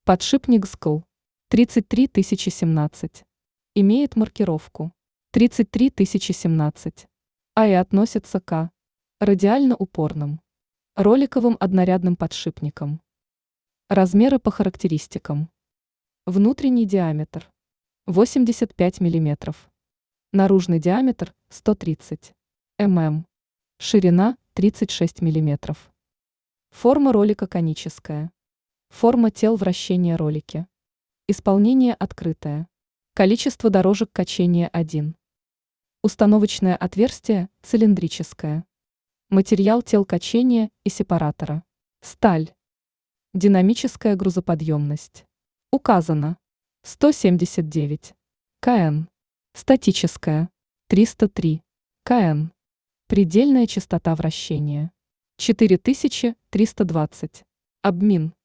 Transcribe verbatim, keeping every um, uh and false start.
Подшипник СКЛ тридцать три тысячи семнадцать. Имеет маркировку тридцать три тысячи семнадцать, а и относится к радиально-упорным роликовым однорядным подшипникам. Размеры по характеристикам. Внутренний диаметр восемьдесят пять миллиметров, наружный диаметр сто тридцать миллиметров, ширина тридцать шесть миллиметров. Форма ролика коническая. Форма тел вращения ролики. Исполнение открытое. Количество дорожек качения один. Установочное отверстие цилиндрическое. Материал тел качения и сепаратора. Сталь. Динамическая грузоподъемность. Указано сто семьдесят девять килограмм. Статическая триста три килограмма. Предельная частота вращения четыре тысячи триста двадцать. Обмин.